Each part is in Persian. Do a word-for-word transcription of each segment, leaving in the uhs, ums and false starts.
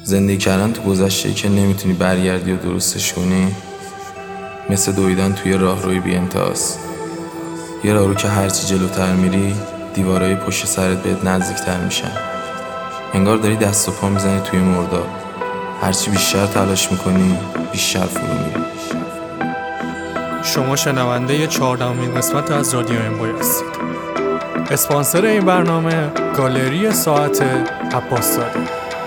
زندگی کردن تو گذشته که نمیتونی برگردی و درستش کنی مثل دویدن توی راهروی بی امتیاز. یه راهرو که هرچی جلوتر میری دیوارای پشت سرت بهت نزدیکتر میشن. انگار داری دست و پا میزنی توی مرداب. هرچی بیشتر تلاش میکنی بیشتر فرو میری. شما شنونده چهاردهمین قسمت از رادیو اموی هستید. اسپانسر این برنامه گالری ساعت عباس زاده.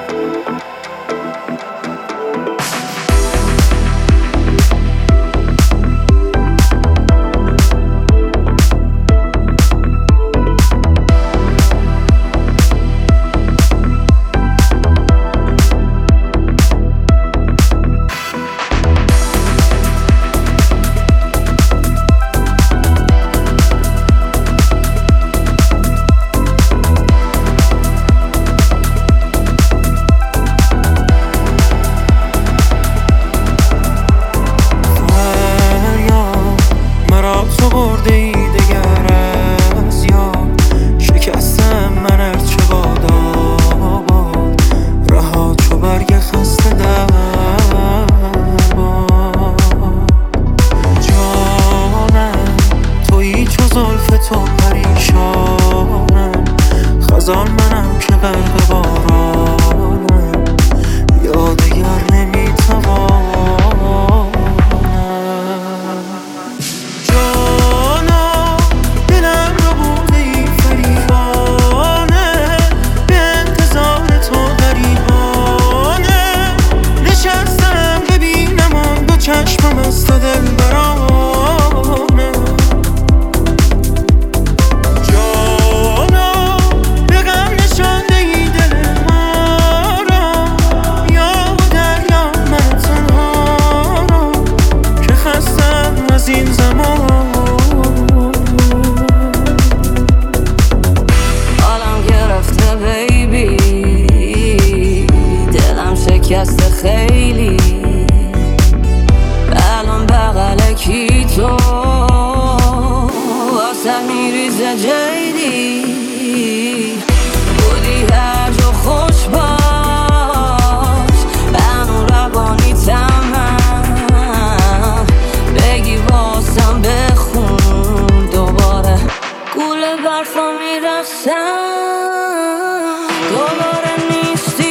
خزان منم که غرق بارانم، یاد دیگر نمیتوانم. جانا دلم رو برده ای فریبانه، به انتظار تو غریبانه. نشستم ببینم آن دو چشمم از تو دل برانه. شکسته خیلی الان بغلکی تو واسه میریزه جیدی بودی هر جا خوش باش بنو روانی تمام بگی واسم بخون دوباره گول برفا میرخسم دوباره نیستی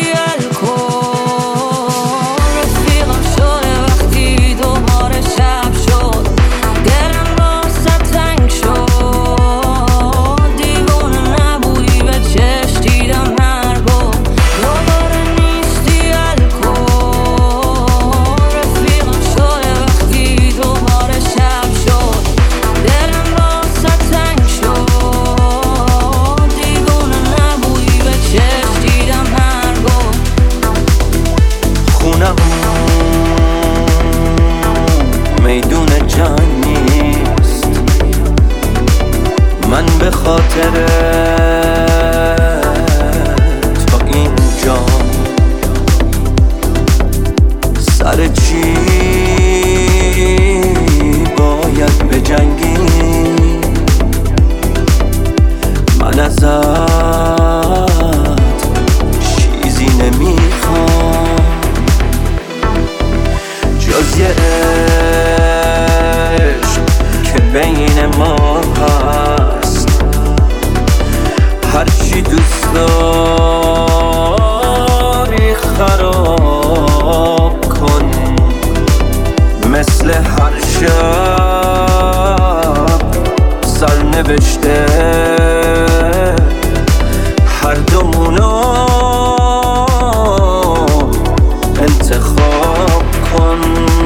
میدون جنگ نیست. من به خاطر تا اینجا سر چی باید بجنگی؟ من ازت چیزی نمیخوام جز یه که بین ما هست. هرچی دوست داری خراب کن، مثل هر شب سرنوشته هر دومونو انتخاب کن.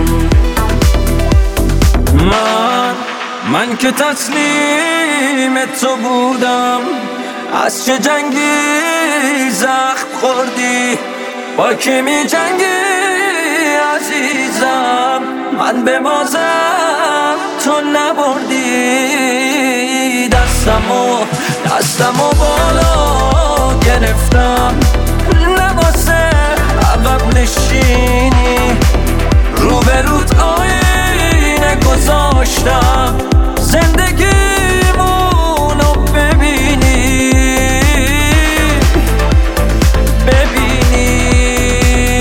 من من که تسلیم تو بودم، از چه جنگی زخم خوردی؟ با کی می جنگی عزیزم؟ من به بازم تو نبردی. دستمو دستمو بالا گرفتم، لباسه عقب نشینی رو به رود آینه گذاشتم. زندگیمونو ببینی ببینی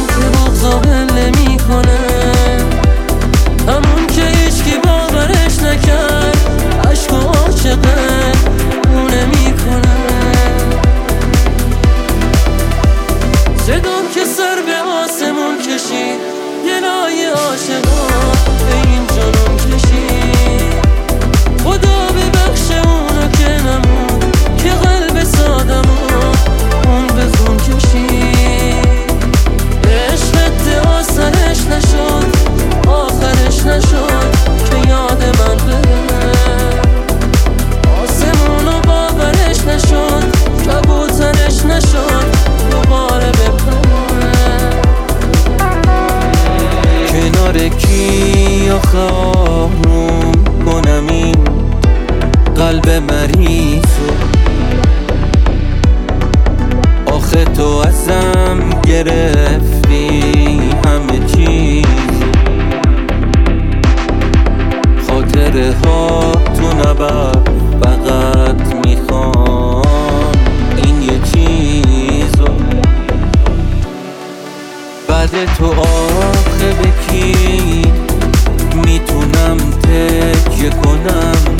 که بغضا ول نمی کنه، همون که هیچکی باورش نکرد، عشق و عاشقه اون نمی کنه. صدام که سر به آسمون کشید، گلای عاشقا به این جنون کشید. خدا ببخش اونو که نمون، که قلب سادمون اون به خون کشید. عشقت آسرش نشد، آخرش نشد که یاد من بره. آسمونو باورش نشد، کبوترش نشد دوباره بپره. کنار کی آخه آروم کنم این قلب مریضو؟ آخه تو ازم گرفتی همه چیز، خاطره ها تو نبر، فقط میخوام این یه چیزو. بعد تو آخه به کی میتونم تکیه کنم؟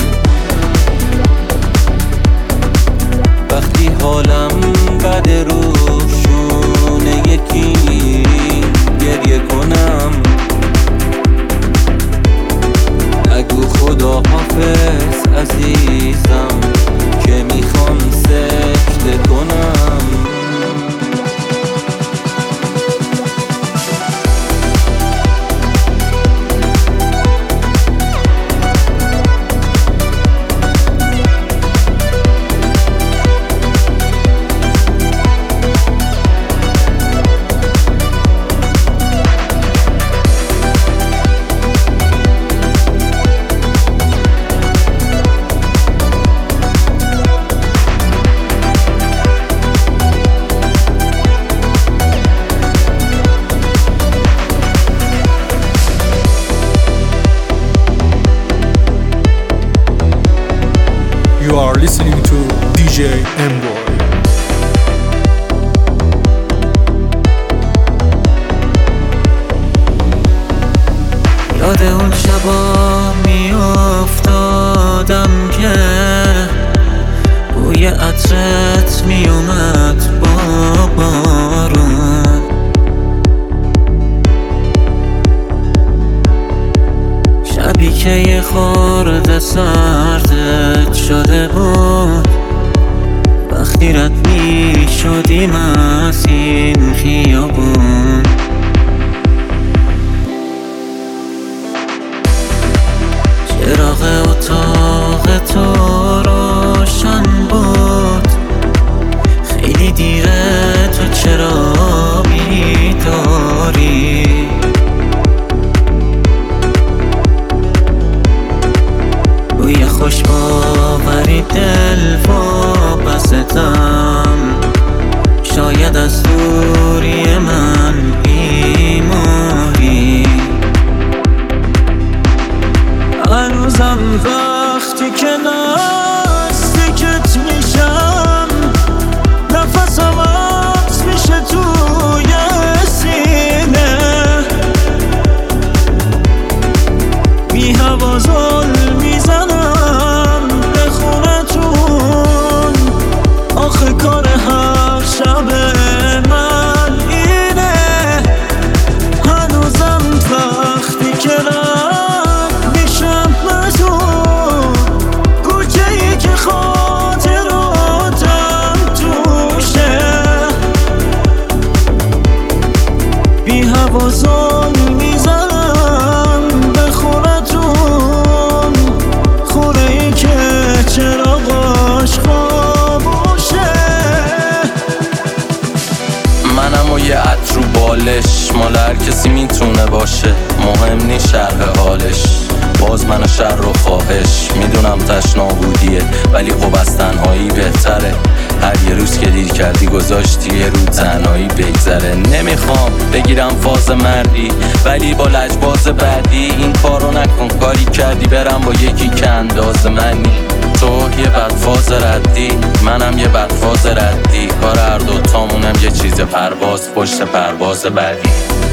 وقتی حالم بد روشونه یکی گریه کنم. نگو خدا حافظ عزیزم که میخوام سکته کنم. You are listening to دی جی Emboy. یاد اون شبا می افتادم که بوی عطرت می اومد با بارون. شبی که یه خورده سردت شده بود، وقتی رد می شدیم از این خیابون. چراغ اتاق تو روشن بود، خیلی دیره تو چرا بیداری؟ بوی خوش باوری دل واپستم، شاید از دوری من بیماری. هنوزم وقتی که نزدیکت میشم، نفسم عطر میشه توی سینه. بی هوا زل میزنم به خونتون، آخه کار هر شب من اینه. هنوزم وقتی که بازان میزنم به خونتون، خونه ای که چراغاش خاموشه. منم و یه عطر و بالش، مال هر کسی میتونه باشه، مهم نیست شرح حالش. باز من شر و خواهش میدونم تشنا بودیه، ولی خب از تنهایی بهتره. هر یه روز که دیر کردی گذاشتی یه رو تنهایی بگذره. نمیخوام بگیرم فاز مردی، ولی با لجباز بعدی این کارو نکن. کاری کردی برم با یکی که انداز منی. تو یه بدفاز ردی، منم یه بدفاز ردی، کار هر دوتامونم یه چیز پرواز پشت پرواز بعدی.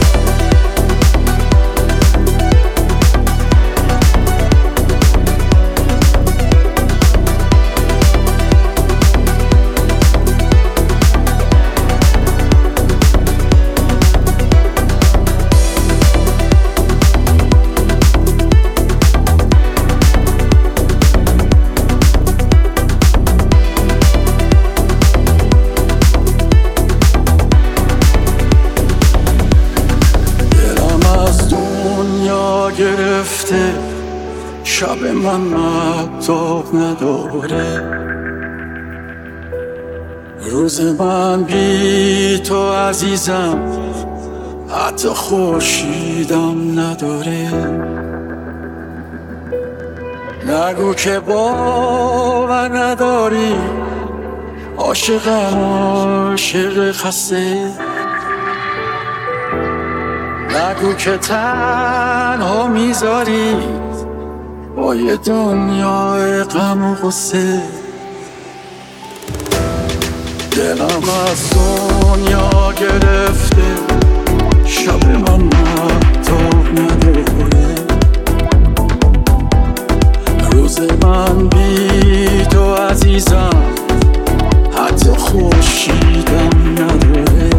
گرفته شب من مهتاب نداره، روز من بی تو عزیزم حتی خورشیدم نداره. نگو که باور نداری، عاشقم عاشق خسته. نگو که تنها میذاری با یه دنیای غم و غصه. دلم از دنیا گرفته شب من مهتاب نداره، روز من بی تو عزیزم حتی خورشیدم نداره.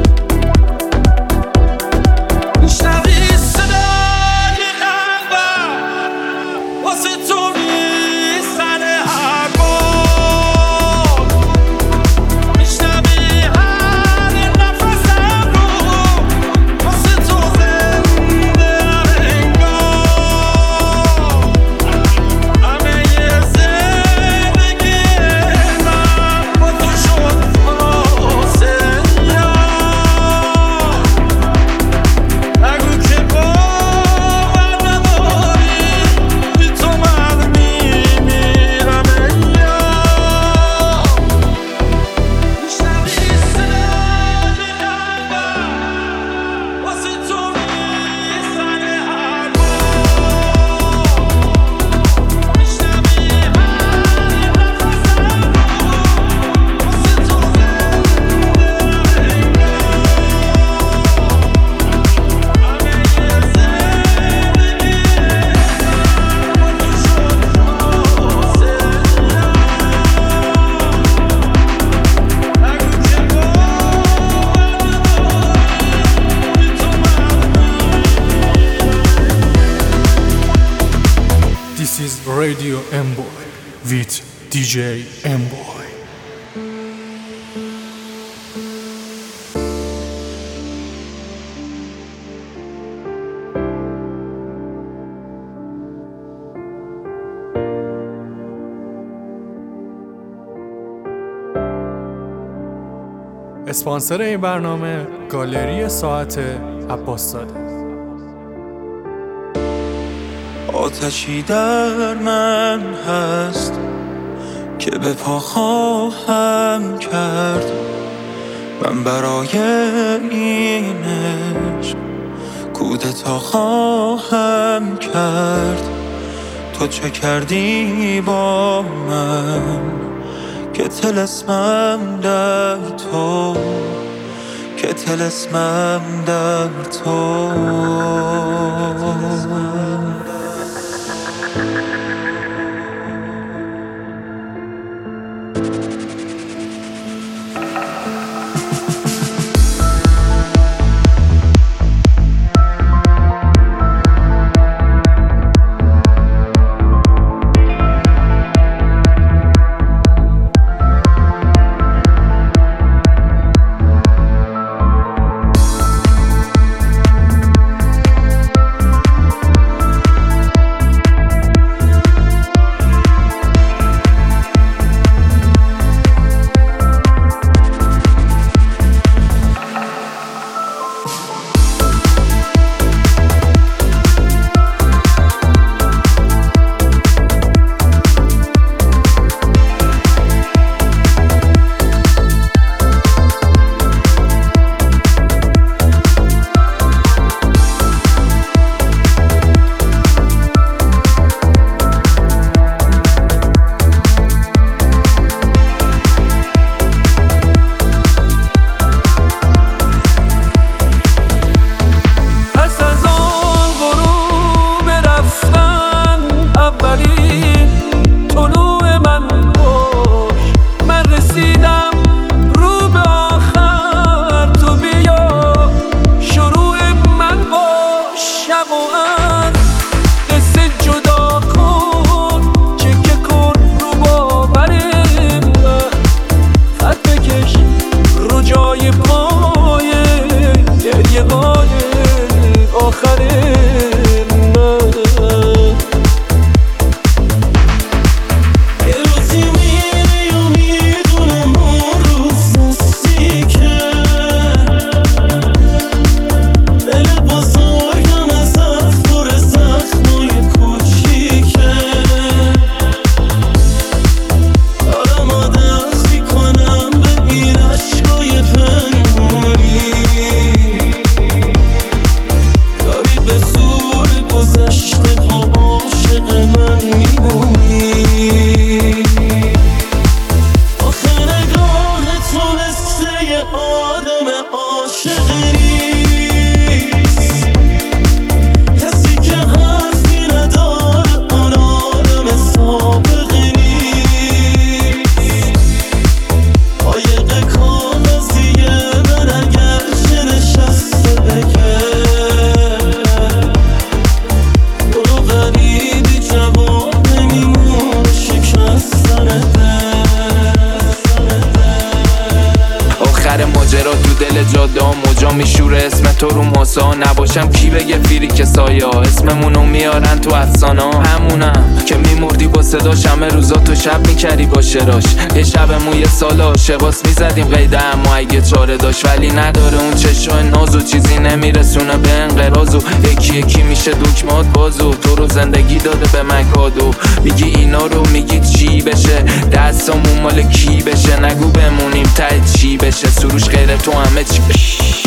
This is Radio M-Boy with دی جی M-Boy. اسپانسر این برنامه گالری ساعت عباس‌زاده. آتشی در من هست که به پا خواهم کرد، من برای این عشق کودتا خواهم کرد. تو چه کردی با من که طلسمم در تو، که طلسمم در تو. میشوره اسم تو رو موسا. نباشم کی بگه فیری که سایا اسممونو میارن تو افسانه. همونم که میمردی با صداش، همه روزا تو شب میکردی با شراش. یه شب موی سال عاشقاس میزدیم قیده اما اگه چاره داشت، ولی نداره اون چشم نازو، چیزی نمیرسونه به انقراض. و یکی یکی میشه دکمات بازو، تو رو زندگی داده به من کادو. میگی اینا رو میگی چی بشه، دستامون مال کی بشه، نگو بمونیم ته چی بشه. سروش غیر تو همه چی